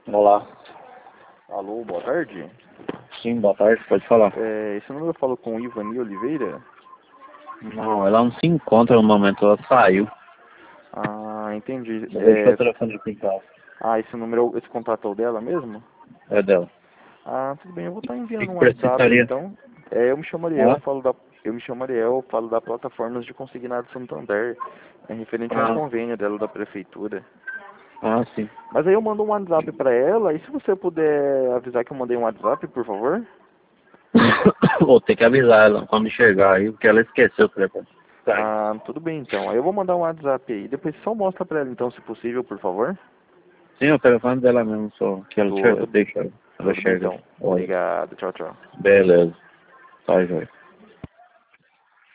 Olá. Alô, boa tarde. Sim, boa tarde, pode falar. Esse número eu falo com Ivani Oliveira? Não, ela não se encontra no momento, ela saiu. Ah, entendi. Deixou o telefone aqui em casa. Esse número, esse contato é o dela mesmo? É dela. Ah, tudo bem, eu vou estar O enviando que um WhatsApp precisaria? então. Eu me chamo Ariel, Hã? eu me chamo Ariel, falo da plataformas de consignado Santander. É referente a um Ah, convênio dela da prefeitura. sim. Mas aí eu mando um WhatsApp pra ela, e se você puder avisar que eu mandei um WhatsApp, por favor? Vou ter que avisar ela quando chegar aí, porque ela esqueceu o telefone. Tá. Ah, tudo bem então. Aí eu vou mandar um WhatsApp aí. Depois só mostra pra ela então, se possível, por favor. Sim, o telefone dela mesmo, só que ela Tudo, deixa ela tudo bem chega. então. Oi. Obrigado, tchau, tchau. Beleza. Tá, joia.